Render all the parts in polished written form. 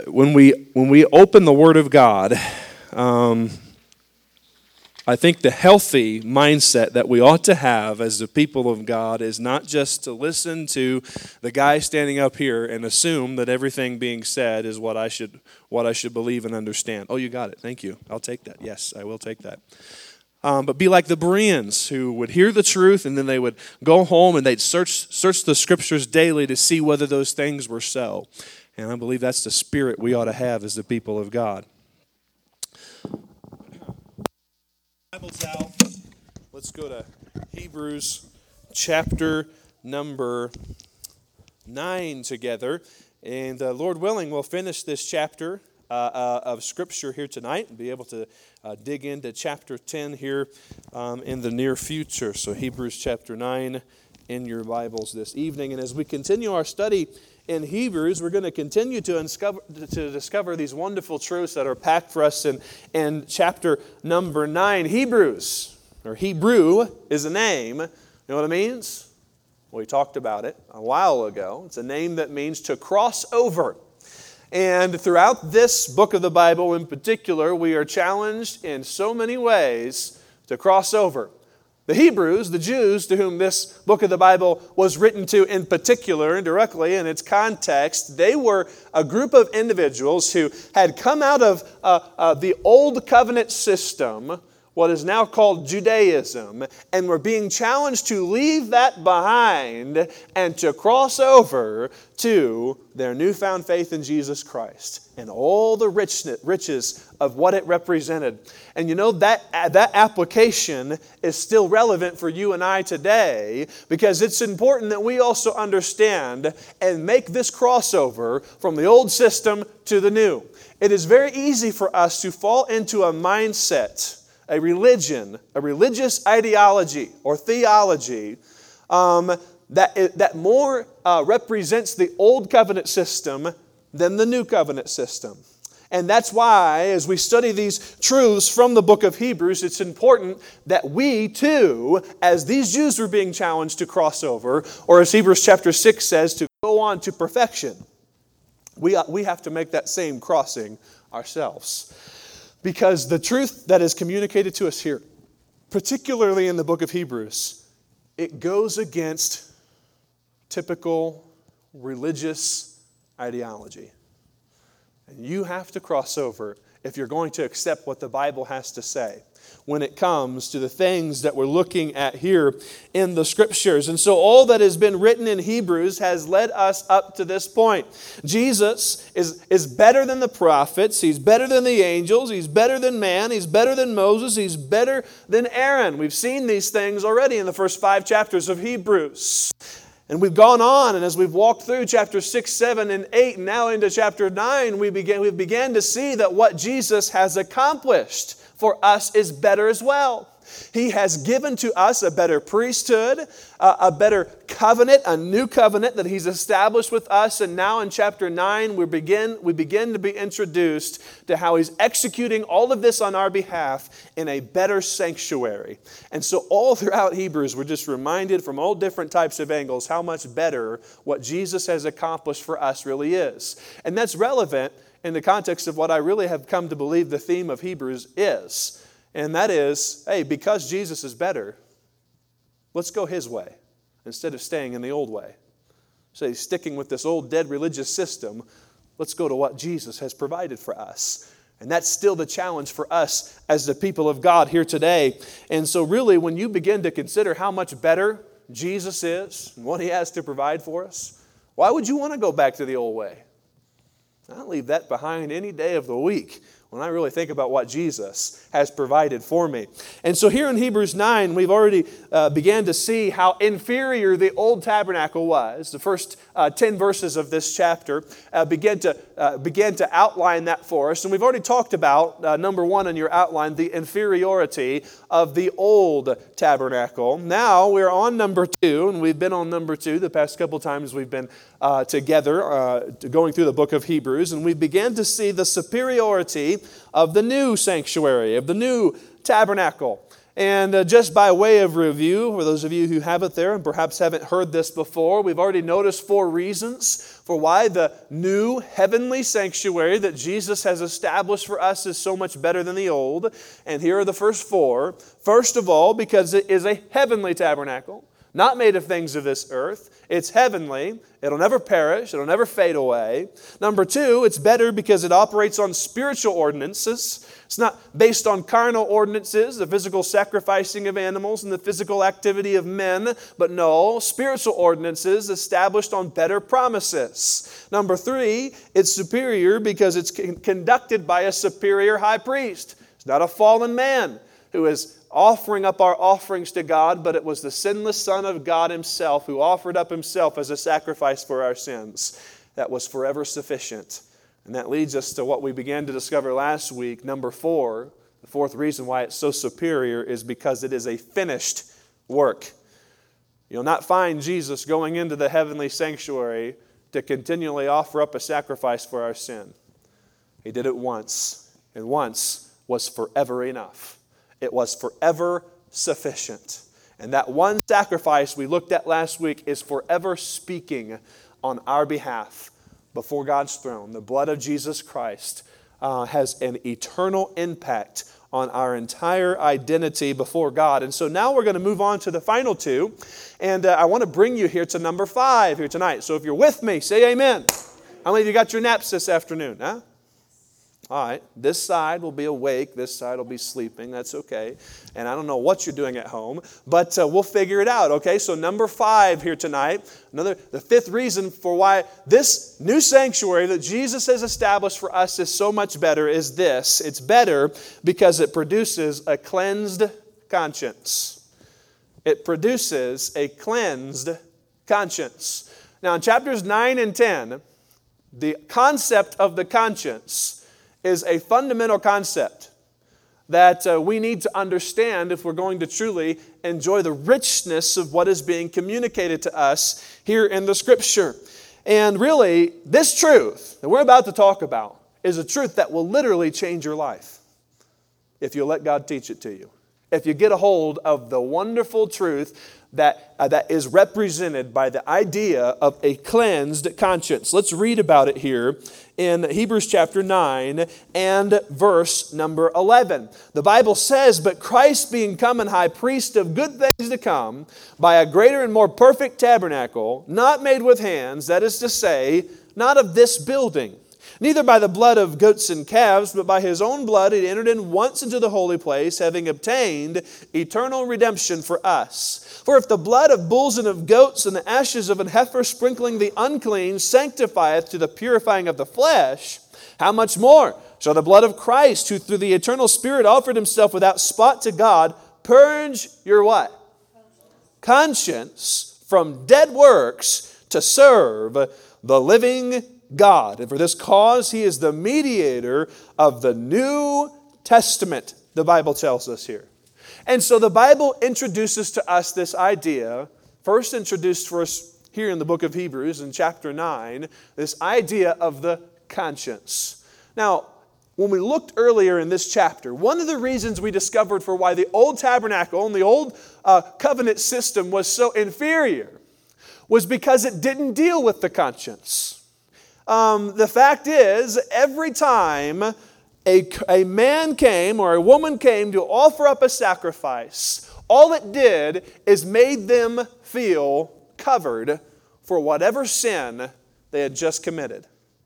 when we open the Word of God, I think the healthy mindset that we ought to have as the people of God is not just to listen to the guy standing up here and assume that everything being said is what I should believe and understand. Oh, you got it. Thank you. I'll take that. Yes, I will take that. But be like the Bereans who would hear the truth and then they would go home and they'd search the Scriptures daily to see whether those things were so. And I believe that's the spirit we ought to have as the people of God. Bibles out. Let's go to Hebrews chapter number 9 together. And Lord willing, we'll finish this chapter of Scripture here tonight and be able to dig into chapter 10 here in the near future. So Hebrews chapter 9 in your Bibles this evening. And as we continue our study in Hebrews, we're going to continue to discover these wonderful truths that are packed for us in chapter number 9. Hebrews, or Hebrew, is a name. You know what it means? Well, we talked about it a while ago. It's a name that means to cross over. And throughout this book of the Bible in particular, we are challenged in so many ways to cross over. The Hebrews, the Jews to whom this book of the Bible was written to in particular and directly in its context, they were a group of individuals who had come out of the old covenant system, what is now called Judaism, and were being challenged to leave that behind and to cross over to their newfound faith in Jesus Christ and all the riches of what it represented. And you know, that application is still relevant for you and I today, because it's important that we also understand and make this crossover from the old system to the new. It is very easy for us to fall into a mindset, a religion, a religious ideology or theology that more represents the old covenant system than the new covenant system. And that's why, as we study these truths from the book of Hebrews, it's important that we too, as these Jews were being challenged to cross over, or as Hebrews chapter 6 says, to go on to perfection, we have to make that same crossing ourselves. Because the truth that is communicated to us here, particularly in the book of Hebrews, it goes against typical religious ideology. And you have to cross over if you're going to accept what the Bible has to say when it comes to the things that we're looking at here in the Scriptures. And so all that has been written in Hebrews has led us up to this point. Jesus is better than the prophets. He's better than the angels. He's better than man. He's better than Moses. He's better than Aaron. We've seen these things already in the first 5 chapters of Hebrews. And we've gone on, and as we've walked through chapters 6, 7, and 8, and now into chapter 9, we began to see that what Jesus has accomplished for us is better as well. He has given to us a better priesthood, a better covenant, a new covenant that He's established with us. And now in chapter 9, we begin to be introduced to how He's executing all of this on our behalf in a better sanctuary. And so all throughout Hebrews, we're just reminded from all different types of angles how much better what Jesus has accomplished for us really is. And that's relevant in the context of what I really have come to believe the theme of Hebrews is. And that is, hey, because Jesus is better, let's go His way instead of staying in the old way. So sticking with this old dead religious system, let's go to what Jesus has provided for us. And that's still the challenge for us as the people of God here today. And so really, when you begin to consider how much better Jesus is and what He has to provide for us, why would you want to go back to the old way? I'll leave that behind any day of the week when I really think about what Jesus has provided for me. And so here in Hebrews 9, we've already began to see how inferior the old tabernacle was. The first 10 verses of this chapter began to outline that for us. And we've already talked about, number 1 in your outline, the inferiority of the old tabernacle. Now we're on number 2, and we've been on number 2 the past couple times we've been together going through the book of Hebrews. And we began to see the superiority of the new sanctuary, of the new tabernacle. And just by way of review, for those of you who have it there and perhaps haven't heard this before, we've already noticed 4 reasons for why the new heavenly sanctuary that Jesus has established for us is so much better than the old. And here are the first 4. First of all, because it is a heavenly tabernacle, not made of things of this earth. It's heavenly. It'll never perish. It'll never fade away. Number 2, it's better because it operates on spiritual ordinances. It's not based on carnal ordinances, the physical sacrificing of animals and the physical activity of men, but no, spiritual ordinances established on better promises. Number 3, it's superior because it's conducted by a superior high priest. It's not a fallen man who is offering up our offerings to God, but it was the sinless Son of God Himself who offered up Himself as a sacrifice for our sins. That was forever sufficient. And that leads us to what we began to discover last week. Number 4, the 4th reason why it's so superior is because it is a finished work. You'll not find Jesus going into the heavenly sanctuary to continually offer up a sacrifice for our sin. He did it once, and once was forever enough. It was forever sufficient. And that one sacrifice we looked at last week is forever speaking on our behalf before God's throne. The blood of Jesus Christ has an eternal impact on our entire identity before God. And so now we're going to move on to the final 2. And I want to bring you here to number 5 here tonight. So if you're with me, say amen. How many of you got your naps this afternoon? Huh? All right, this side will be awake, this side will be sleeping, that's okay. And I don't know what you're doing at home, but we'll figure it out, okay? So number 5 here tonight, the 5th reason for why this new sanctuary that Jesus has established for us is so much better is this. It's better because it produces a cleansed conscience. It produces a cleansed conscience. Now in chapters 9 and 10, the concept of the conscience is a fundamental concept that we need to understand if we're going to truly enjoy the richness of what is being communicated to us here in the Scripture. And really, this truth that we're about to talk about is a truth that will literally change your life if you let God teach it to you. If you get a hold of the wonderful truth that is represented by the idea of a cleansed conscience. Let's read about it here in Hebrews chapter 9 and verse number 11. The Bible says, "But Christ being come and high priest of good things to come, by a greater and more perfect tabernacle, not made with hands, that is to say, not of this building, neither by the blood of goats and calves, but by His own blood He entered in once into the holy place, having obtained eternal redemption for us. For if the blood of bulls and of goats and the ashes of an heifer sprinkling the unclean sanctifieth to the purifying of the flesh, how much more shall the blood of Christ, who through the eternal Spirit offered Himself without spot to God, purge your what? Conscience from dead works to serve the living God. And for this cause He is the mediator of the New Testament, the Bible tells us here. And so the Bible introduces to us this idea, first introduced for us here in the book of Hebrews in chapter 9, this idea of the conscience. Now, when we looked earlier in this chapter, one of the reasons we discovered for why the old tabernacle and the old covenant system was so inferior was because it didn't deal with the conscience. The fact is, every time a man came or a woman came to offer up a sacrifice, all it did is made them feel covered for whatever sin they had just committed.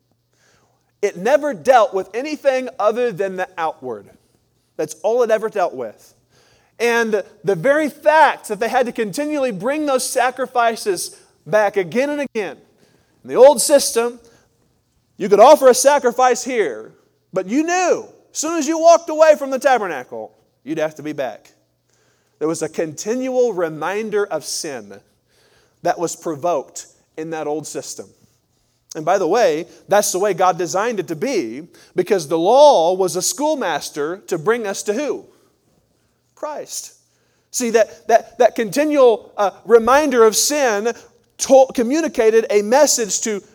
It never dealt with anything other than the outward. That's all it ever dealt with. And the very fact that they had to continually bring those sacrifices back again and again. In the old system, you could offer a sacrifice here, but you knew, as soon as you walked away from the tabernacle, you'd have to be back. There was a continual reminder of sin that was provoked in that old system. And by the way, that's the way God designed it to be, because the law was a schoolmaster to bring us to who? Christ. See, that continual reminder of sin communicated a message to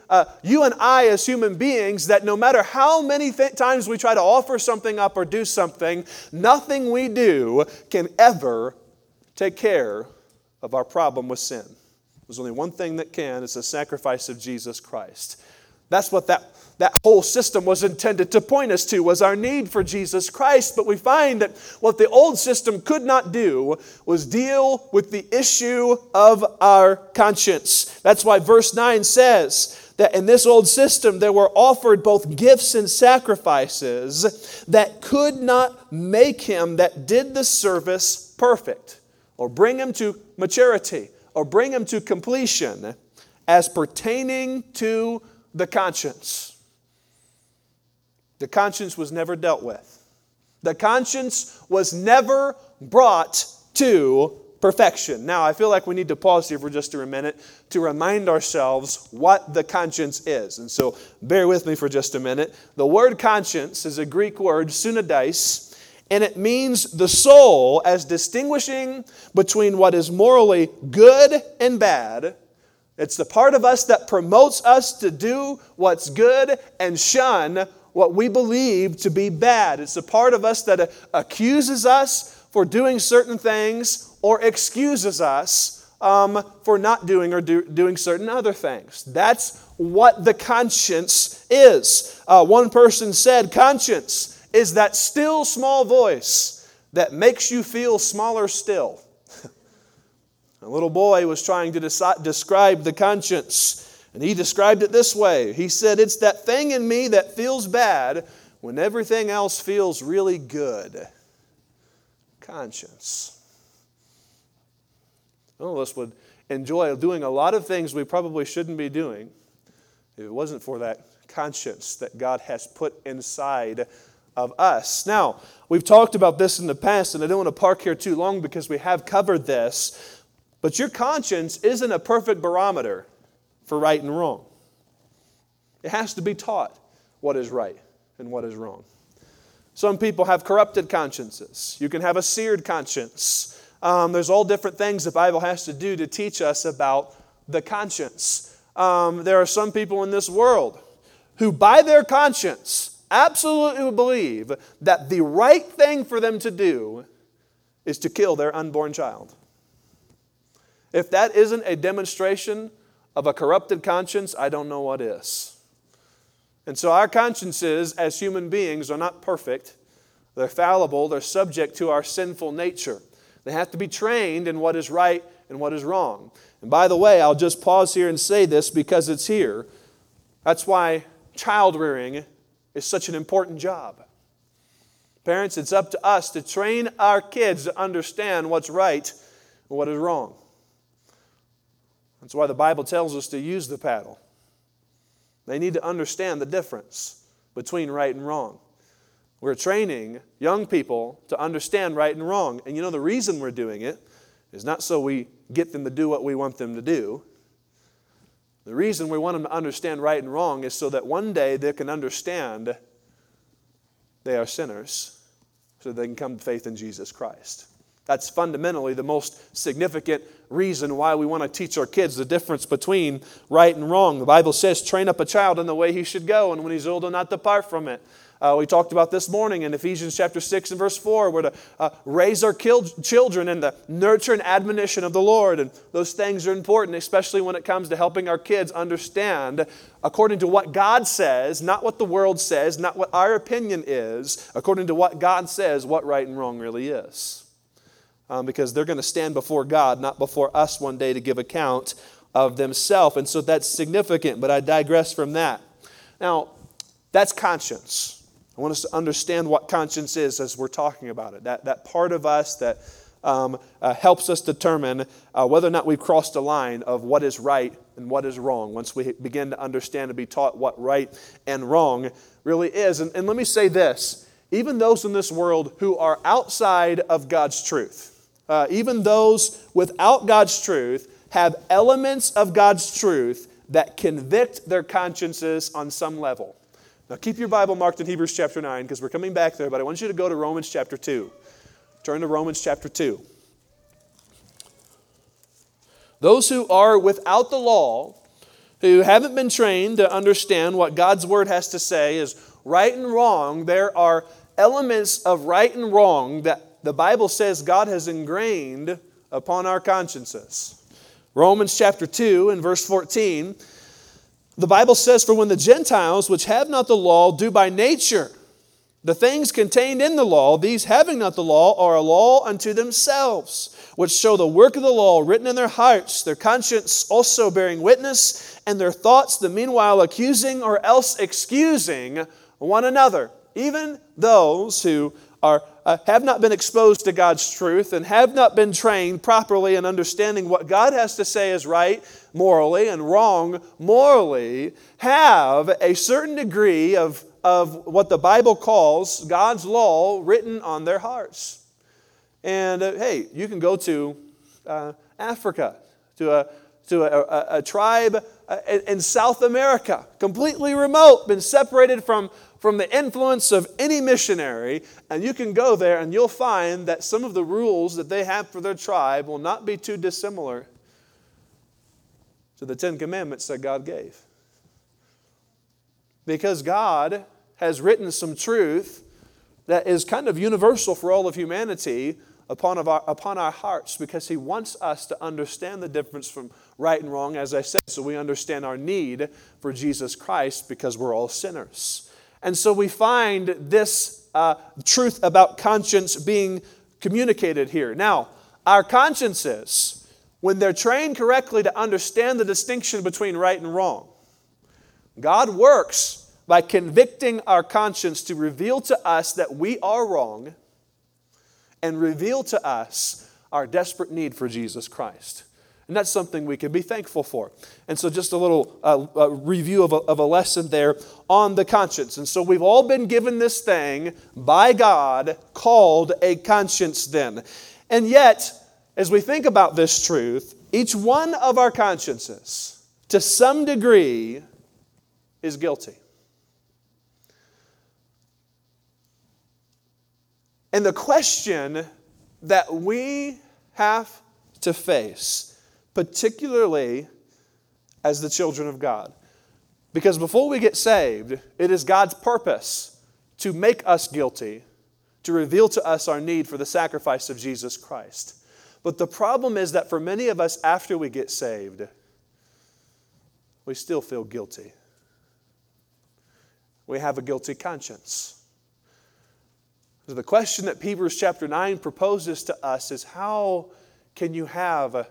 you and I as human beings, that no matter how many times we try to offer something up or do something, nothing we do can ever take care of our problem with sin. There's only one thing that can. It's the sacrifice of Jesus Christ. That's what that whole system was intended to point us to, was our need for Jesus Christ. But we find that what the old system could not do was deal with the issue of our conscience. That's why verse 9 says that in this old system there were offered both gifts and sacrifices that could not make him that did the service perfect, or bring him to maturity, or bring him to completion, as pertaining to the conscience. The conscience was never dealt with. The conscience was never brought to perfection. Now, I feel like we need to pause here for just a minute to remind ourselves what the conscience is. And so, bear with me for just a minute. The word conscience is a Greek word, synodice, and it means the soul as distinguishing between what is morally good and bad. It's the part of us that promotes us to do what's good and shun what we believe to be bad. It's the part of us that accuses us for doing certain things or excuses us for not doing or doing certain other things. That's what the conscience is. One person said, conscience is that still small voice that makes you feel smaller still. A little boy was trying to describe the conscience, and he described it this way. He said, it's that thing in me that feels bad when everything else feels really good. Conscience. Some of us would enjoy doing a lot of things we probably shouldn't be doing if it wasn't for that conscience that God has put inside of us. Now, we've talked about this in the past, and I don't want to park here too long because we have covered this, but your conscience isn't a perfect barometer for right and wrong. It has to be taught what is right and what is wrong. Some people have corrupted consciences. You can have a seared conscience. There's all different things the Bible has to do to teach us about the conscience. There are some people in this world who, by their conscience, absolutely believe that the right thing for them to do is to kill their unborn child. If that isn't a demonstration of a corrupted conscience, I don't know what is. And so our consciences as human beings are not perfect. They're fallible. They're subject to our sinful nature. They have to be trained in what is right and what is wrong. And by the way, I'll just pause here and say this because it's here. That's why child rearing is such an important job. Parents, it's up to us to train our kids to understand what's right and what is wrong. That's why the Bible tells us to use the paddle. They need to understand the difference between right and wrong. We're training young people to understand right and wrong. And you know the reason we're doing it is not so we get them to do what we want them to do. The reason we want them to understand right and wrong is so that one day they can understand they are sinners, so they can come to faith in Jesus Christ. That's fundamentally the most significant reason why we want to teach our kids the difference between right and wrong. The Bible says, train up a child in the way he should go, and when he's old, he'll not depart from it. We talked about this morning in Ephesians chapter 6 and verse 4. We're to raise our children in the nurture and admonition of the Lord. And those things are important, especially when it comes to helping our kids understand according to what God says, not what the world says, not what our opinion is, according to what God says, what right and wrong really is. Because they're going to stand before God, not before us one day to give account of themselves. And so that's significant, but I digress from that. Now, that's conscience. I want us to understand what conscience is as we're talking about it. That part of us that helps us determine whether or not we've crossed a line of what is right and what is wrong once we begin to understand and be taught what right and wrong really is. And let me say this. Even those in this world who are outside of God's truth, even those without God's truth have elements of God's truth that convict their consciences on some level. Now keep your Bible marked in Hebrews chapter 9 because we're coming back there, but I want you to go to Romans chapter 2. Turn to Romans chapter 2. Those who are without the law who haven't been trained to understand what God's Word has to say is right and wrong, there are elements of right and wrong that the Bible says God has ingrained upon our consciences. Romans chapter 2 and verse 14, the Bible says, "For when the Gentiles, which have not the law, do by nature the things contained in the law, these having not the law are a law unto themselves, which show the work of the law written in their hearts, their conscience also bearing witness, and their thoughts the meanwhile accusing or else excusing one another." Even those who have not been exposed to God's truth and have not been trained properly in understanding what God has to say is right morally and wrong morally have a certain degree of what the Bible calls God's law written on their hearts. And hey, you can go to Africa, to a tribe in South America, completely remote, been separated from the influence of any missionary, and you can go there and you'll find that some of the rules that they have for their tribe will not be too dissimilar to the Ten Commandments that God gave. Because God has written some truth that is kind of universal for all of humanity upon our hearts, because He wants us to understand the difference from right and wrong, as I said, so we understand our need for Jesus Christ because we're all sinners. And so we find this truth about conscience being communicated here. Now, our consciences, when they're trained correctly to understand the distinction between right and wrong, God works by convicting our conscience to reveal to us that we are wrong and reveal to us our desperate need for Jesus Christ. And that's something we can be thankful for. And so just a little review of a lesson there on the conscience. And so we've all been given this thing by God called a conscience then. And yet, as we think about this truth, each one of our consciences, to some degree, is guilty. And the question that we have to face, particularly as the children of God, because before we get saved, it is God's purpose to make us guilty, to reveal to us our need for the sacrifice of Jesus Christ. But the problem is that for many of us after we get saved, we still feel guilty. We have a guilty conscience. So the question that Hebrews chapter 9 proposes to us is, how can you have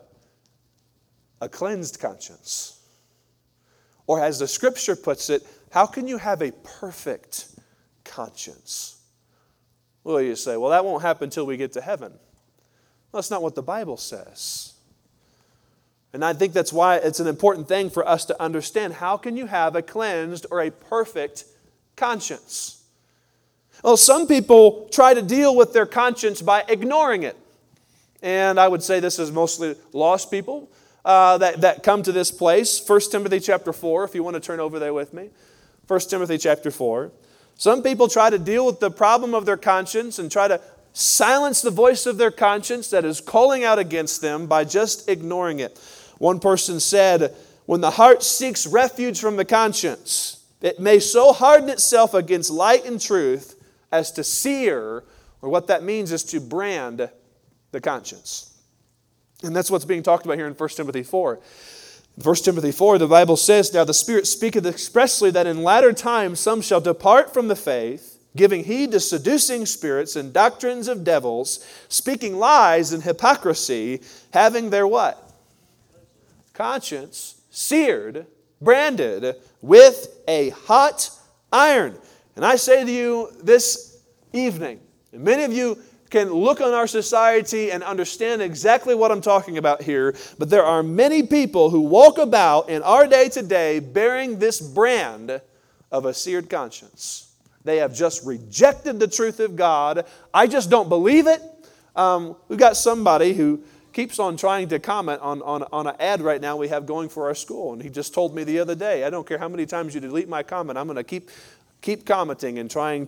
a cleansed conscience? Or as the Scripture puts it, how can you have a perfect conscience? Well, you say, well, that won't happen until we get to heaven. Well, that's not what the Bible says. And I think that's why it's an important thing for us to understand. How can you have a cleansed or a perfect conscience? Well, some people try to deal with their conscience by ignoring it. And I would say this is mostly lost people that come to this place. 1 Timothy chapter 4, if you want to turn over there with me. 1 Timothy chapter 4. Some people try to deal with the problem of their conscience and try to silence the voice of their conscience that is calling out against them by just ignoring it. One person said, when the heart seeks refuge from the conscience, it may so harden itself against light and truth as to sear, or what that means is to brand the conscience. And that's what's being talked about here in 1 Timothy 4. In 1 Timothy 4, the Bible says, "Now the Spirit speaketh expressly that in latter times some shall depart from the faith, giving heed to seducing spirits and doctrines of devils, speaking lies and hypocrisy, having their" what? Conscience seared, branded with a hot iron. And I say to you this evening, and many of you can look on our society and understand exactly what I'm talking about here, but there are many people who walk about in our day today bearing this brand of a seared conscience. They have just rejected the truth of God. I just don't believe it. We've got somebody who keeps on trying to comment on an ad right now we have going for our school, and he just told me the other day, I don't care how many times you delete my comment, I'm going to keep commenting and trying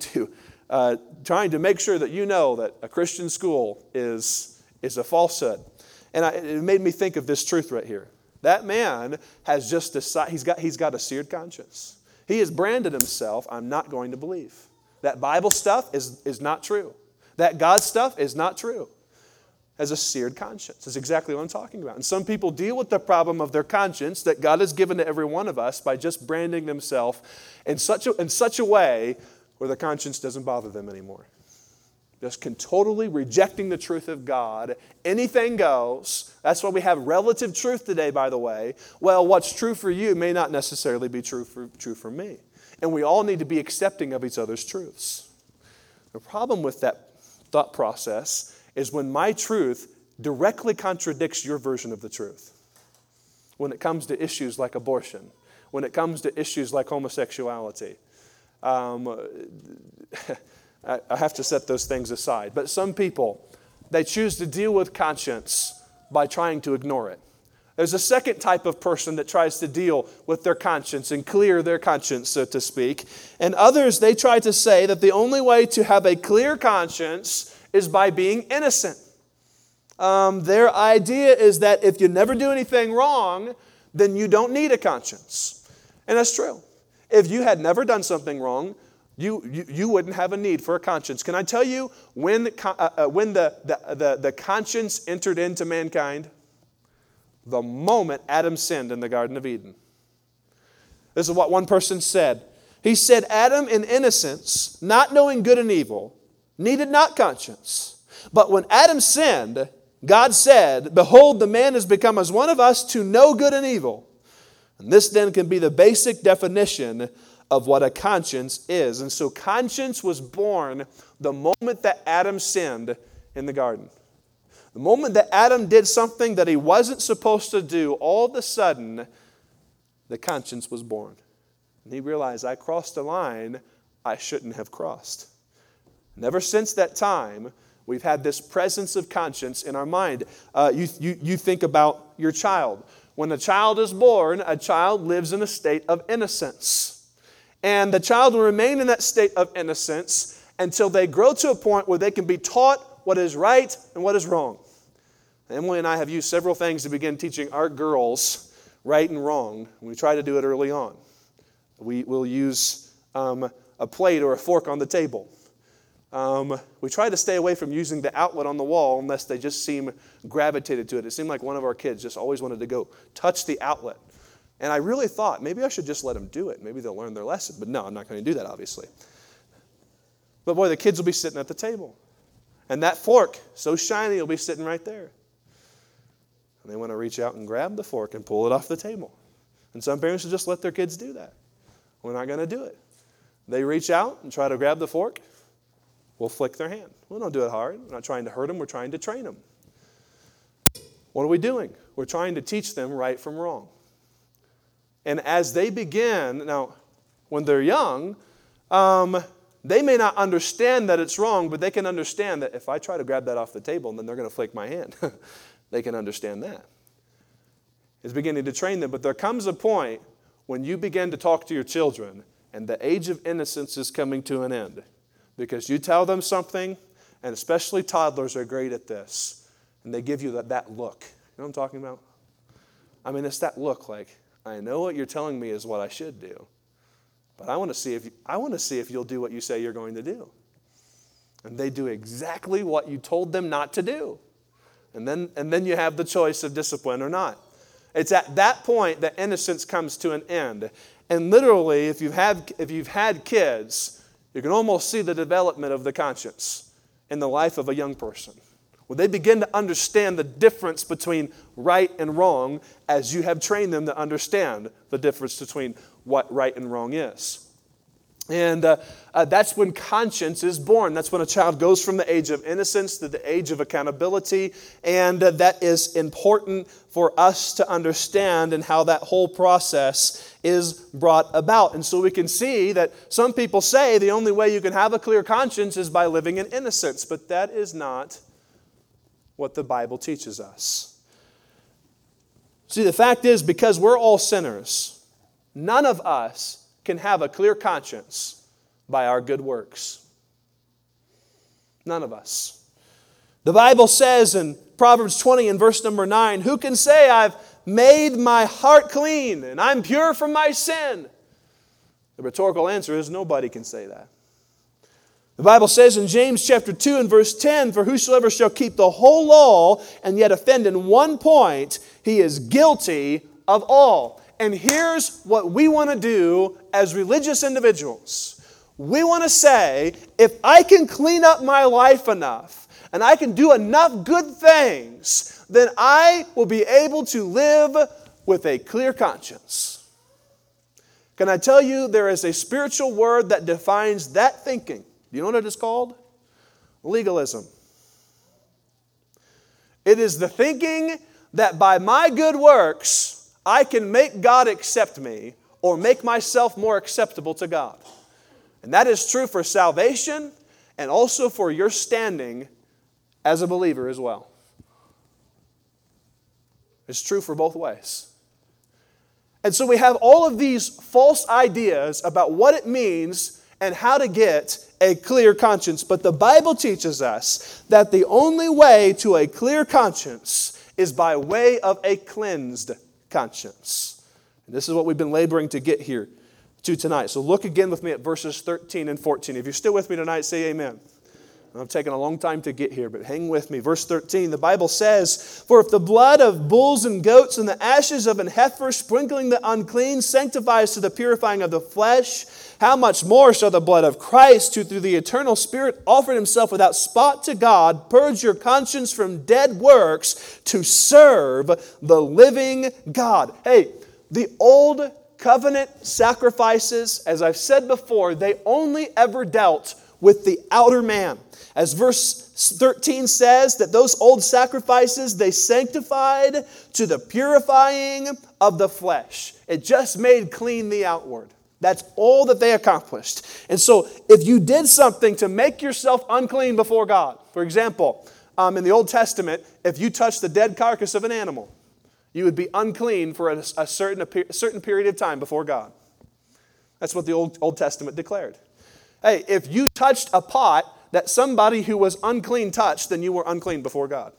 to make sure that you know that a Christian school is a falsehood. And it made me think of this truth right here. That man has just decided, he's got a seared conscience. He has branded himself, I'm not going to believe. That Bible stuff is not true. That God stuff is not true. As a seared conscience. That's exactly what I'm talking about. And some people deal with the problem of their conscience that God has given to every one of us by just branding themselves in such a way where the conscience doesn't bother them anymore. Just totally rejecting the truth of God. Anything goes. That's why we have relative truth today, by the way. Well, what's true for you may not necessarily be true for me. And we all need to be accepting of each other's truths. The problem with that thought process is when my truth directly contradicts your version of the truth. When it comes to issues like abortion, when it comes to issues like homosexuality. I have to set those things aside. But some people, they choose to deal with conscience by trying to ignore it. There's a second type of person that tries to deal with their conscience and clear their conscience, so to speak. And others, they try to say that the only way to have a clear conscience is by being innocent. Their idea is that if you never do anything wrong, then you don't need a conscience. And that's true. If you had never done something wrong, you wouldn't have a need for a conscience. Can I tell you when the conscience entered into mankind? The moment Adam sinned in the Garden of Eden. This is what one person said. He said, Adam in innocence, not knowing good and evil, needed not conscience. But when Adam sinned, God said, behold, the man has become as one of us to know good and evil. And this then can be the basic definition of what a conscience is. And so conscience was born the moment that Adam sinned in the garden. The moment that Adam did something that he wasn't supposed to do, all of a sudden, the conscience was born. And he realized, I crossed a line I shouldn't have crossed. And ever since that time, we've had this presence of conscience in our mind. You think about your child. When a child is born, a child lives in a state of innocence. And the child will remain in that state of innocence until they grow to a point where they can be taught what is right and what is wrong. Emily and I have used several things to begin teaching our girls right and wrong. We try to do it early on. We'll use a plate or a fork on the table. We try to stay away from using the outlet on the wall unless they just seem gravitated to it. It seemed like one of our kids just always wanted to go touch the outlet. And I really thought, maybe I should just let them do it. Maybe they'll learn their lesson. But no, I'm not going to do that, obviously. But boy, the kids will be sitting at the table. And that fork, so shiny, will be sitting right there. And they want to reach out and grab the fork and pull it off the table. And some parents will just let their kids do that. We're not going to do it. They reach out and try to grab the fork. We'll flick their hand. We don't do it hard. We're not trying to hurt them. We're trying to train them. What are we doing? We're trying to teach them right from wrong. And as they begin, now, when they're young, they may not understand that it's wrong, but they can understand that if I try to grab that off the table, then they're going to flick my hand. They can understand that. It's beginning to train them. But there comes a point when you begin to talk to your children and the age of innocence is coming to an end. Because you tell them something, and especially toddlers are great at this, and they give you that look. You know what I'm talking about? I mean, it's that look like, I know what you're telling me is what I should do, but I want to see if you'll do what you say you're going to do. And they do exactly what you told them not to do. And then you have the choice of discipline or not. It's at that point that innocence comes to an end. And literally, if you've had kids, you can almost see the development of the conscience in the life of a young person. When they begin to understand the difference between right and wrong as you have trained them to understand the difference between what right and wrong is. And that's when conscience is born. That's when a child goes from the age of innocence to the age of accountability. And that is important for us to understand and how that whole process is brought about. And so we can see that some people say the only way you can have a clear conscience is by living in innocence. But that is not what the Bible teaches us. See, the fact is, because we're all sinners, none of us can have a clear conscience by our good works. None of us. The Bible says in Proverbs 20 and verse number 9, who can say I've made my heart clean, and I'm pure from my sin? The rhetorical answer is nobody can say that. The Bible says in James chapter 2 and verse 10, "For whosoever shall keep the whole law and yet offend in one point, he is guilty of all." And here's what we want to do as religious individuals. We want to say, if I can clean up my life enough, and I can do enough good things, then I will be able to live with a clear conscience. Can I tell you, there is a spiritual word that defines that thinking. Do you know what it is called? Legalism. It is the thinking that by my good works, I can make God accept me or make myself more acceptable to God. And that is true for salvation and also for your standing as a believer as well. It's true for both ways. And so we have all of these false ideas about what it means and how to get a clear conscience. But the Bible teaches us that the only way to a clear conscience is by way of a cleansed conscience. And this is what we've been laboring to get here to tonight. So look again with me at verses 13 and 14. If you're still with me tonight, say amen. I've taken a long time to get here, but hang with me. Verse 13, the Bible says, "For if the blood of bulls and goats and the ashes of an heifer sprinkling the unclean sanctifies to the purifying of the flesh, how much more shall the blood of Christ, who through the eternal Spirit offered himself without spot to God, purge your conscience from dead works to serve the living God?" Hey, the old covenant sacrifices, as I've said before, they only ever dealt with the outer man. As verse 13 says, that those old sacrifices, they sanctified to the purifying of the flesh. It just made clean the outward. That's all that they accomplished. And so if you did something to make yourself unclean before God, for example, in the Old Testament, if you touched the dead carcass of an animal, you would be unclean for a certain period of time before God. That's what the Old Testament declared. Hey, if you touched a pot that somebody who was unclean touched, then you were unclean before God.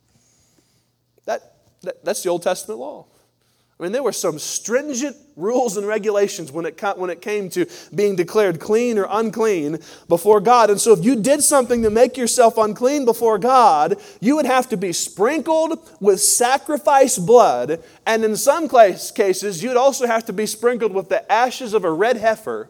That's the Old Testament law. I mean, there were some stringent rules and regulations when it came to being declared clean or unclean before God. And so if you did something to make yourself unclean before God, you would have to be sprinkled with sacrifice blood. And in some cases, you'd also have to be sprinkled with the ashes of a red heifer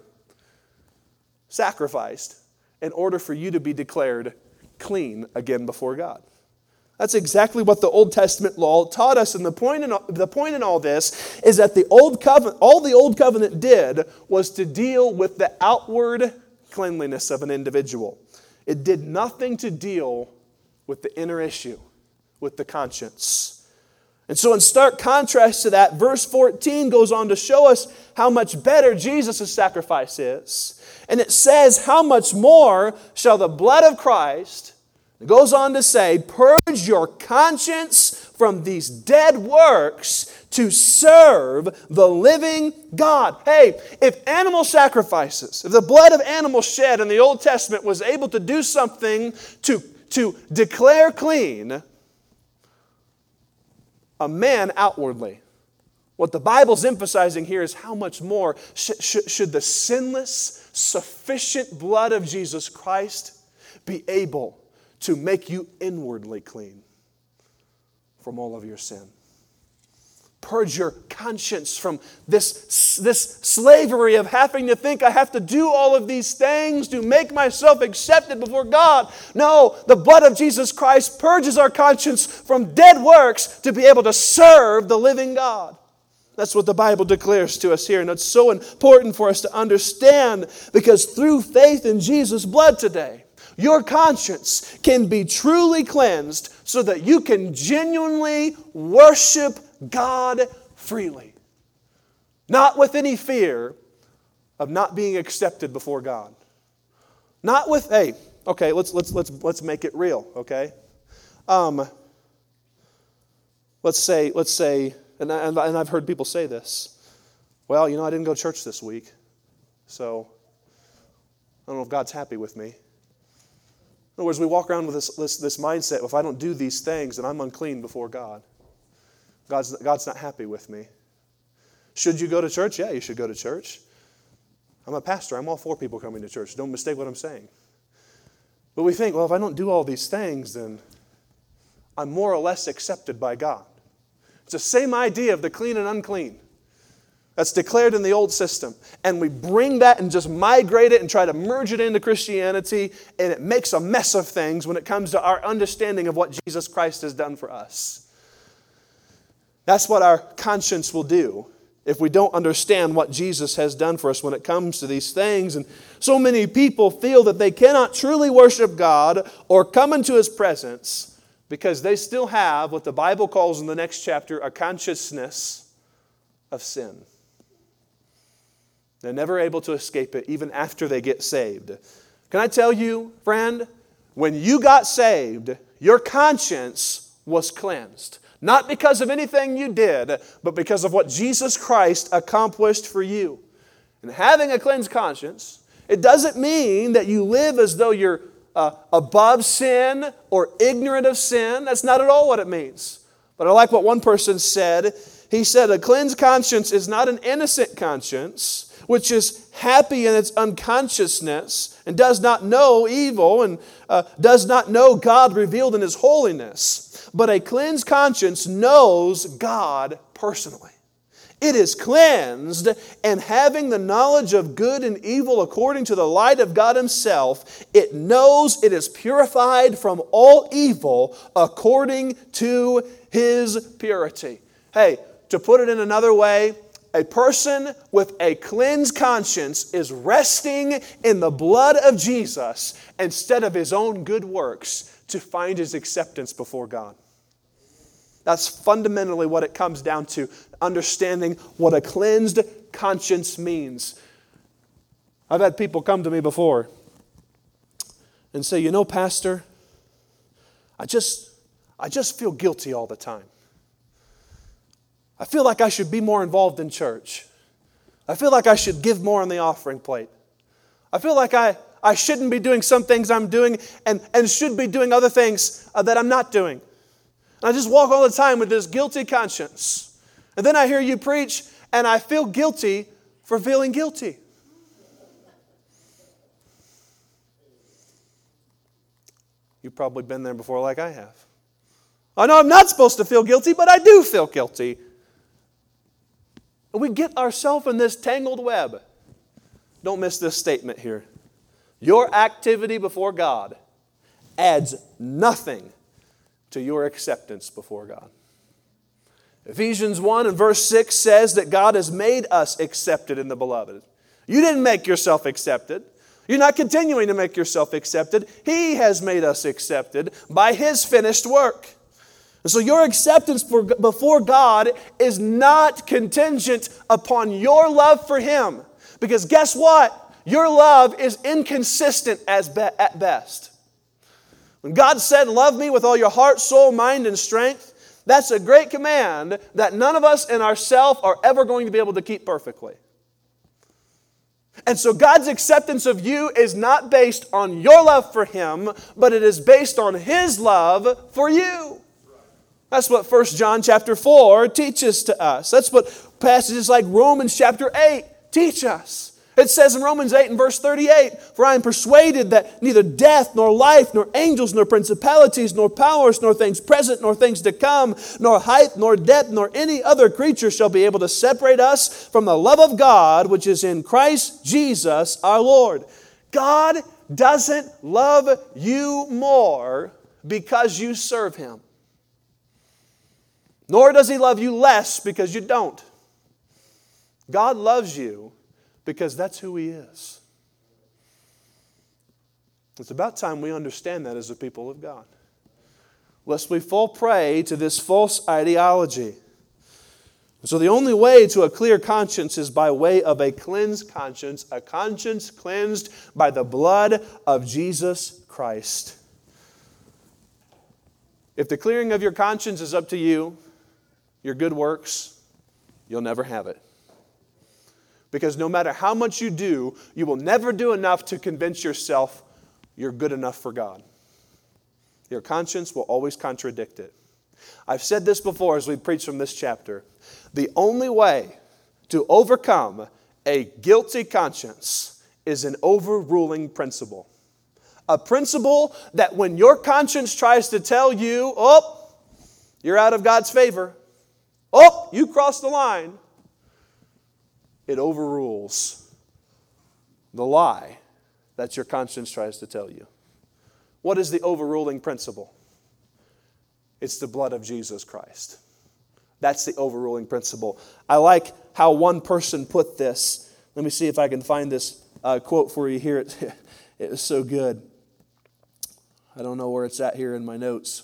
sacrificed in order for you to be declared clean again before God. That's exactly what the Old Testament law taught us. And the point in all this is that all the Old Covenant did was to deal with the outward cleanliness of an individual. It did nothing to deal with the inner issue, with the conscience. And so in stark contrast to that, verse 14 goes on to show us how much better Jesus' sacrifice is. And it says, "How much more shall the blood of Christ," it goes on to say, "purge your conscience from these dead works to serve the living God." Hey, if animal sacrifices, if the blood of animals shed in the Old Testament was able to do something to declare clean a man outwardly, what the Bible's emphasizing here is how much more should the sinless, sufficient blood of Jesus Christ be able to make you inwardly clean from all of your sin. Purge your conscience from this slavery of having to think I have to do all of these things to make myself accepted before God. No, the blood of Jesus Christ purges our conscience from dead works to be able to serve the living God. That's what the Bible declares to us here. And it's so important for us to understand, because through faith in Jesus' blood today, your conscience can be truly cleansed so that you can genuinely worship God freely. Not with any fear of not being accepted before God. Not with, hey, okay, let's make it real, okay? Let's say, and I've heard people say this. Well, I didn't go to church this week, so I don't know if God's happy with me. In other words, we walk around with this mindset, if I don't do these things, then I'm unclean before God. God's not happy with me. Should you go to church? Yeah, you should go to church. I'm a pastor. I'm all for people coming to church. Don't mistake what I'm saying. But we think, well, if I don't do all these things, then I'm more or less accepted by God. It's the same idea of the clean and unclean that's declared in the old system. And we bring that and just migrate it and try to merge it into Christianity, and it makes a mess of things when it comes to our understanding of what Jesus Christ has done for us. That's what our conscience will do if we don't understand what Jesus has done for us when it comes to these things. And so many people feel that they cannot truly worship God or come into His presence because they still have what the Bible calls in the next chapter a consciousness of sin. They're never able to escape it even after they get saved. Can I tell you, friend, when you got saved, your conscience was cleansed. Not because of anything you did, but because of what Jesus Christ accomplished for you. And having a cleansed conscience, it doesn't mean that you live as though you're above sin or ignorant of sin. That's not at all what it means. But I like what one person said. He said, a cleansed conscience is not an innocent conscience, which is happy in its unconsciousness and does not know evil and does not know God revealed in His holiness. But a cleansed conscience knows God personally. It is cleansed, and having the knowledge of good and evil according to the light of God Himself, it knows it is purified from all evil according to His purity. Hey, to put it in another way, a person with a cleansed conscience is resting in the blood of Jesus instead of his own good works to find his acceptance before God. That's fundamentally what it comes down to, understanding what a cleansed conscience means. I've had people come to me before and say, you know, Pastor, I just feel guilty all the time. I feel like I should be more involved in church. I feel like I should give more on the offering plate. I feel like I shouldn't be doing some things I'm doing and should be doing other things that I'm not doing. And I just walk all the time with this guilty conscience. And then I hear you preach and I feel guilty for feeling guilty. You've probably been there before like I have. I know I'm not supposed to feel guilty, but I do feel guilty. And we get ourselves in this tangled web. Don't miss this statement here. Your activity before God adds nothing to your acceptance before God. Ephesians 1 and verse 6 says that God has made us accepted in the beloved. You didn't make yourself accepted. You're not continuing to make yourself accepted. He has made us accepted by His finished work. And so your acceptance before God is not contingent upon your love for Him. Because guess what? Your love is inconsistent at best. When God said, love me with all your heart, soul, mind, and strength, that's a great command that none of us in ourselves are ever going to be able to keep perfectly. And so God's acceptance of you is not based on your love for Him, but it is based on His love for you. That's what 1 John chapter 4 teaches to us. That's what passages like Romans chapter 8 teach us. It says in Romans 8 and verse 38, for I am persuaded that neither death, nor life, nor angels, nor principalities, nor powers, nor things present, nor things to come, nor height, nor depth, nor any other creature shall be able to separate us from the love of God, which is in Christ Jesus our Lord. God doesn't love you more because you serve Him. Nor does He love you less because you don't. God loves you because that's who He is. It's about time we understand that as a people of God, lest we fall prey to this false ideology. So the only way to a clear conscience is by way of a cleansed conscience, a conscience cleansed by the blood of Jesus Christ. If the clearing of your conscience is up to you, your good works, you'll never have it. Because no matter how much you do, you will never do enough to convince yourself you're good enough for God. Your conscience will always contradict it. I've said this before as we preach from this chapter. The only way to overcome a guilty conscience is an overruling principle. A principle that when your conscience tries to tell you, oh, you're out of God's favor, oh, you crossed the line, it overrules the lie that your conscience tries to tell you. What is the overruling principle? It's the blood of Jesus Christ. That's the overruling principle. I like how one person put this. Let me see if I can find this quote for you here. It was so good. I don't know where it's at here in my notes.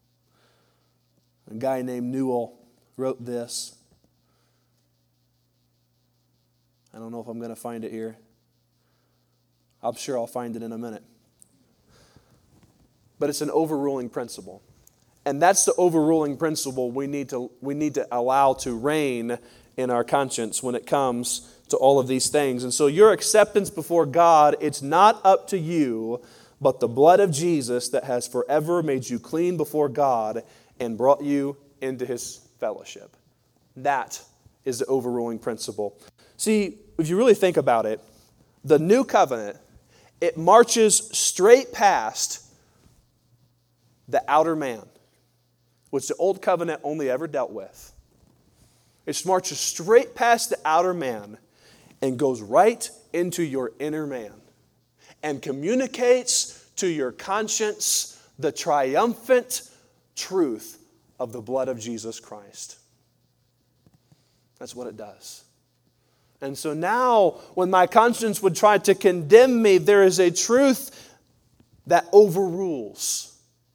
A guy named Newell wrote this. I don't know if I'm going to find it here. I'm sure I'll find it in a minute. But it's an overruling principle. And that's the overruling principle we need to allow to reign in our conscience when it comes to all of these things. And so your acceptance before God, it's not up to you, but the blood of Jesus that has forever made you clean before God and brought you into His fellowship. That is the overruling principle. See, if you really think about it, the new covenant, it marches straight past the outer man, which the old covenant only ever dealt with. It marches straight past the outer man and goes right into your inner man and communicates to your conscience the triumphant truth of the blood of Jesus Christ. That's what it does. And so now, when my conscience would try to condemn me, there is a truth that overrules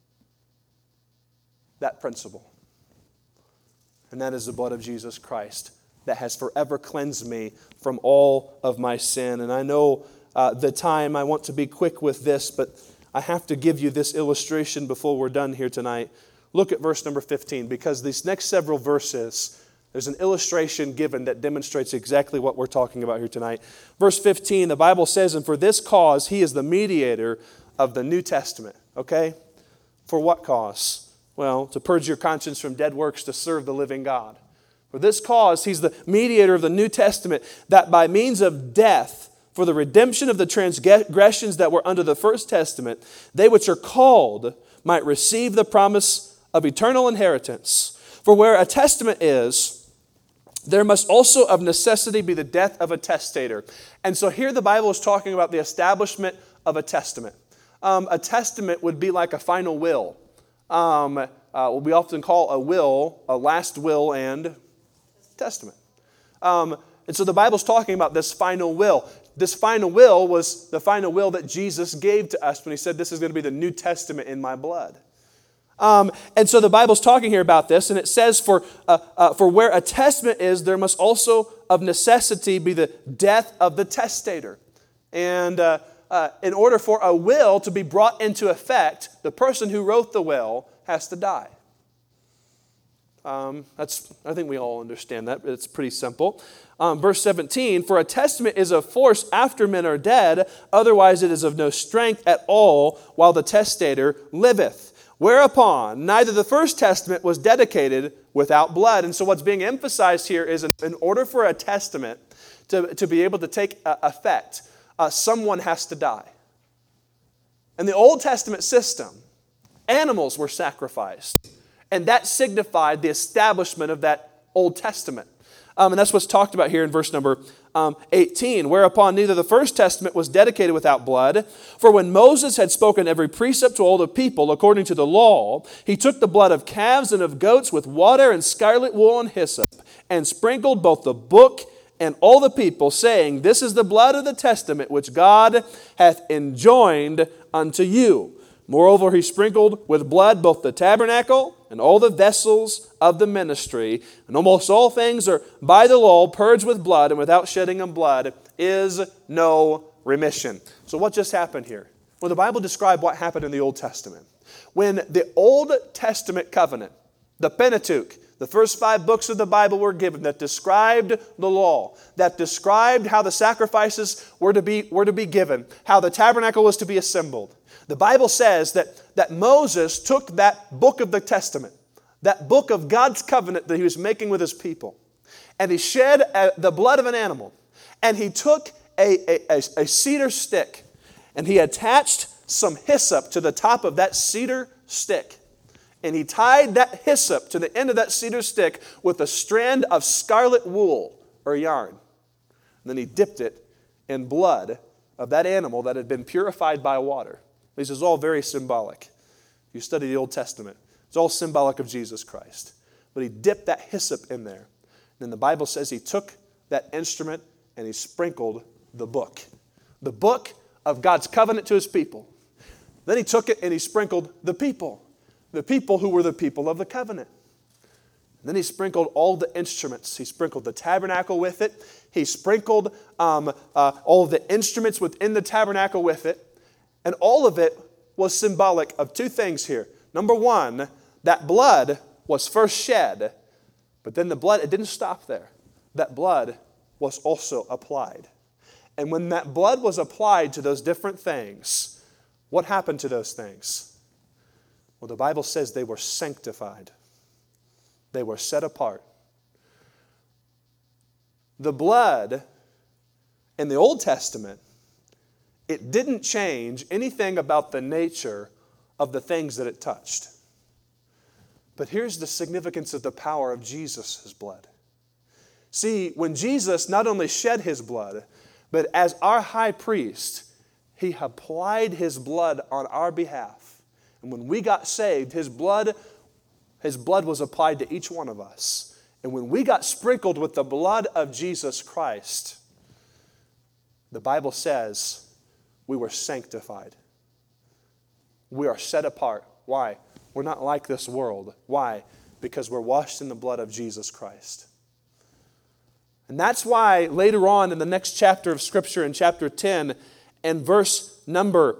that principle. And that is the blood of Jesus Christ that has forever cleansed me from all of my sin. And I know the time, I want to be quick with this, but I have to give you this illustration before we're done here tonight. Look at verse number 15, because these next several verses, there's an illustration given that demonstrates exactly what we're talking about here tonight. Verse 15, the Bible says, "And for this cause He is the mediator of the New Testament." Okay? For what cause? Well, to purge your conscience from dead works to serve the living God. For this cause, He's the mediator of the New Testament, that by means of death, for the redemption of the transgressions that were under the first testament, they which are called might receive the promise of eternal inheritance. For where a testament is, there must also of necessity be the death of a testator. And so here the Bible is talking about the establishment of a testament. A testament would be like a final will. What we often call a will, a last will and testament. And so the Bible's talking about this final will. This final will was the final will that Jesus gave to us when He said, "This is going to be the New Testament in my blood." And so the Bible's talking here about this, and it says, for where a testament is, there must also of necessity be the death of the testator. And in order for a will to be brought into effect, the person who wrote the will has to die. I think we all understand that. It's pretty simple. Verse 17, "For a testament is of force after men are dead, otherwise it is of no strength at all while the testator liveth. Whereupon neither the first testament was dedicated without blood." And so what's being emphasized here is in order for a testament to be able to take effect, someone has to die. In the Old Testament system, animals were sacrificed. And that signified the establishment of that Old Testament. And that's what's talked about here in verse number 18. "Whereupon neither the first testament was dedicated without blood. For when Moses had spoken every precept to all the people according to the law, he took the blood of calves and of goats with water and scarlet wool and hyssop, and sprinkled both the book and all the people, saying, This is the blood of the testament which God hath enjoined unto you. Moreover, he sprinkled with blood both the tabernacle and all the vessels of the ministry. And almost all things are by the law purged with blood, and without shedding of blood is no remission." So what just happened here? Well, the Bible described what happened in the Old Testament. When the Old Testament covenant, the Pentateuch, the first 5 books of the Bible were given that described the law, that described how the sacrifices were to be given, how the tabernacle was to be assembled. The Bible says that Moses took that book of the Testament, that book of God's covenant that he was making with his people. And he shed the blood of an animal. And he took a cedar stick and he attached some hyssop to the top of that cedar stick. And he tied that hyssop to the end of that cedar stick with a strand of scarlet wool or yarn. And then he dipped it in blood of that animal that had been purified by water. This is all very symbolic. If you study the Old Testament, it's all symbolic of Jesus Christ. But he dipped that hyssop in there. And then the Bible says he took that instrument and he sprinkled the book of God's covenant to his people. Then he took it and he sprinkled the people who were the people of the covenant. And then he sprinkled all the instruments. He sprinkled the tabernacle with it. He sprinkled all of the instruments within the tabernacle with it. And all of it was symbolic of two things here. Number one, that blood was first shed, but then the blood, it didn't stop there. That blood was also applied. And when that blood was applied to those different things, what happened to those things? Well, the Bible says they were sanctified. They were set apart. The blood in the Old Testament, it didn't change anything about the nature of the things that it touched. But here's the significance of the power of Jesus' blood. See, when Jesus not only shed his blood, but as our high priest, he applied his blood on our behalf. And when we got saved, his blood was applied to each one of us. And when we got sprinkled with the blood of Jesus Christ, the Bible says we were sanctified. We are set apart. Why? We're not like this world. Why? Because we're washed in the blood of Jesus Christ. And that's why later on in the next chapter of Scripture, in chapter 10, and verse number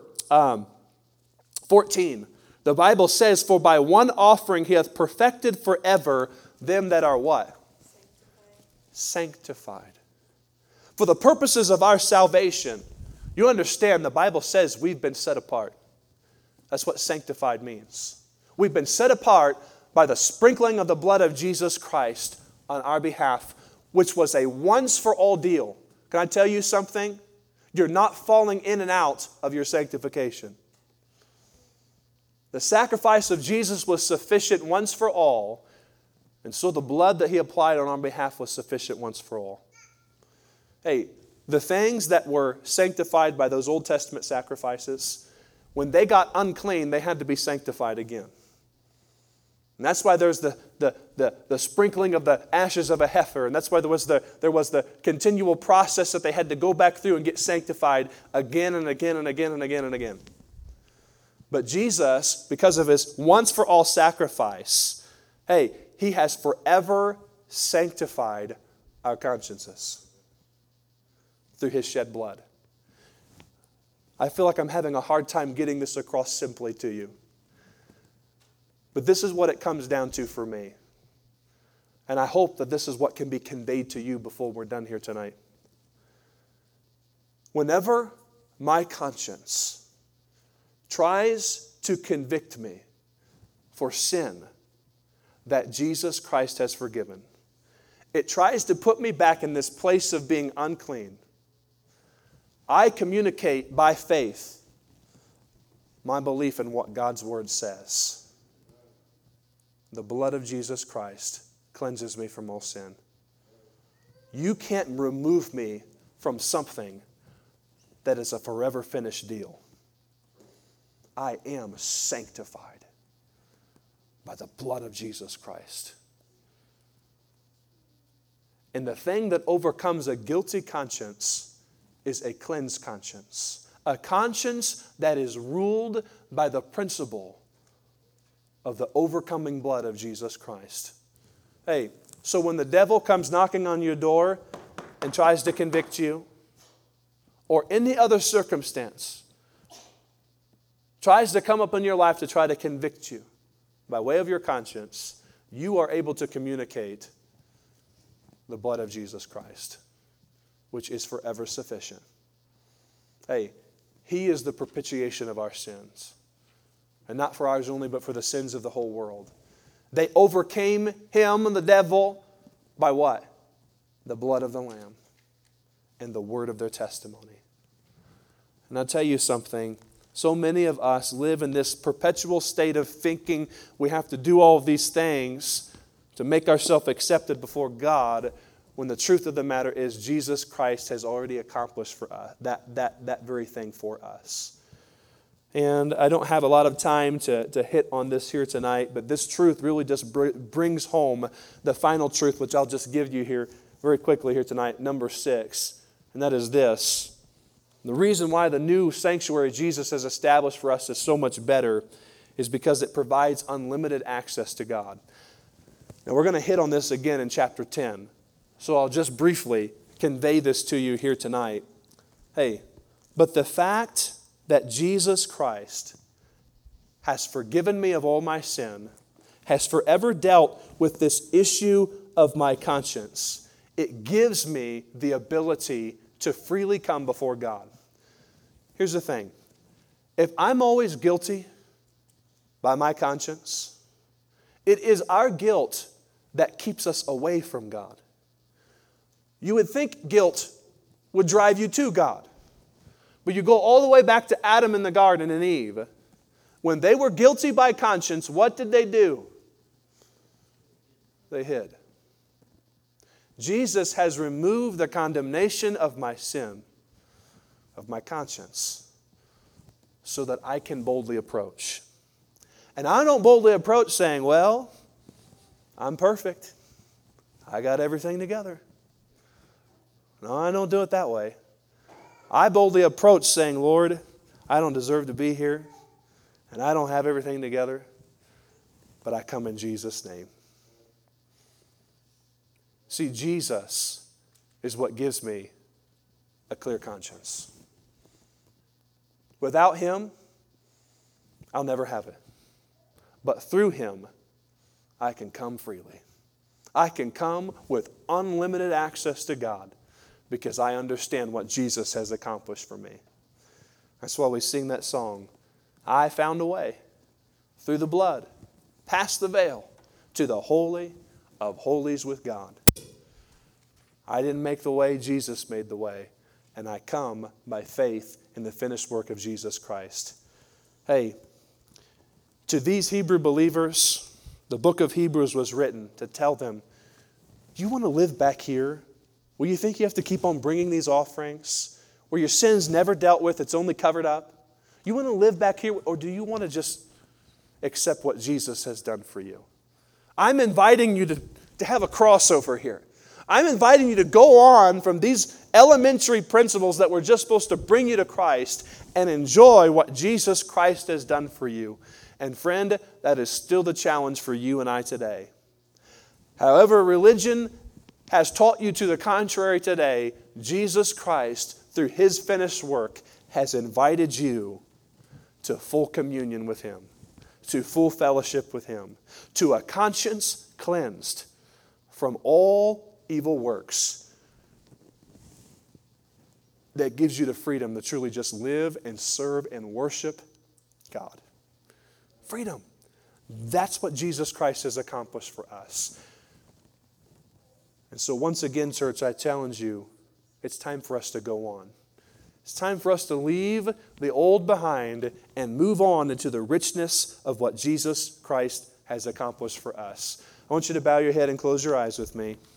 14, the Bible says, "For by one offering he hath perfected forever them that are" what? Sanctified. For the purposes of our salvation, you understand the Bible says we've been set apart. That's what sanctified means. We've been set apart by the sprinkling of the blood of Jesus Christ on our behalf, which was a once-for-all deal. Can I tell you something? You're not falling in and out of your sanctification. The sacrifice of Jesus was sufficient once for all, and so the blood that he applied on our behalf was sufficient once for all. Hey, the things that were sanctified by those Old Testament sacrifices, when they got unclean, they had to be sanctified again. And that's why there's the sprinkling of the ashes of a heifer. And that's why there was the continual process that they had to go back through and get sanctified again and again and again and again and again. But Jesus, because of his once-for-all sacrifice, hey, he has forever sanctified our consciences through his shed blood. I feel like I'm having a hard time getting this across simply to you. But this is what it comes down to for me. And I hope that this is what can be conveyed to you before we're done here tonight. Whenever my conscience tries to convict me for sin that Jesus Christ has forgiven, it tries to put me back in this place of being unclean, I communicate by faith my belief in what God's Word says. The blood of Jesus Christ cleanses me from all sin. You can't remove me from something that is a forever finished deal. I am sanctified by the blood of Jesus Christ. And the thing that overcomes a guilty conscience is a cleansed conscience. A conscience that is ruled by the principle of the overcoming blood of Jesus Christ. Hey, so when the devil comes knocking on your door and tries to convict you, or any other circumstance, tries to come up in your life to try to convict you by way of your conscience, you are able to communicate the blood of Jesus Christ, which is forever sufficient. Hey, he is the propitiation of our sins. And not for ours only, but for the sins of the whole world. They overcame him and the devil by what? The blood of the Lamb and the word of their testimony. And I'll tell you something. So many of us live in this perpetual state of thinking we have to do all of these things to make ourselves accepted before God, when the truth of the matter is Jesus Christ has already accomplished for us that very thing for us. And I don't have a lot of time to hit on this here tonight, but this truth really just brings home the final truth, which I'll just give you here very quickly here tonight, number 6, and that is this. The reason why the new sanctuary Jesus has established for us is so much better is because it provides unlimited access to God. Now we're going to hit on this again in chapter 10, so I'll just briefly convey this to you here tonight. Hey, but the fact that Jesus Christ has forgiven me of all my sin, has forever dealt with this issue of my conscience, it gives me the ability to freely come before God. Here's the thing. If I'm always guilty by my conscience, it is our guilt that keeps us away from God. You would think guilt would drive you to God. But you go all the way back to Adam in the garden and Eve. When they were guilty by conscience, what did they do? They hid. Jesus has removed the condemnation of my sin, of my conscience, so that I can boldly approach. And I don't boldly approach saying, well, I'm perfect. I got everything together. No, I don't do it that way. I boldly approach saying, Lord, I don't deserve to be here, and I don't have everything together, but I come in Jesus' name. See, Jesus is what gives me a clear conscience. Without Him, I'll never have it. But through Him, I can come freely. I can come with unlimited access to God because I understand what Jesus has accomplished for me. That's why we sing that song, I found a way through the blood, past the veil, to the Holy of Holies with God. I didn't make the way, Jesus made the way. And I come by faith in the finished work of Jesus Christ. Hey, to these Hebrew believers, the book of Hebrews was written to tell them, you want to live back here where you think you have to keep on bringing these offerings, where your sin's never dealt with, it's only covered up? You want to live back here, or do you want to just accept what Jesus has done for you? I'm inviting you to have a crossover here. I'm inviting you to go on from these elementary principles that were just supposed to bring you to Christ and enjoy what Jesus Christ has done for you. And friend, that is still the challenge for you and I today. However, religion has taught you to the contrary today, Jesus Christ, through His finished work, has invited you to full communion with Him, to full fellowship with Him, to a conscience cleansed from all evil works that gives you the freedom to truly just live and serve and worship God. Freedom. That's what Jesus Christ has accomplished for us. And so once again, church, I challenge you, it's time for us to go on. It's time for us to leave the old behind and move on into the richness of what Jesus Christ has accomplished for us. I want you to bow your head and close your eyes with me.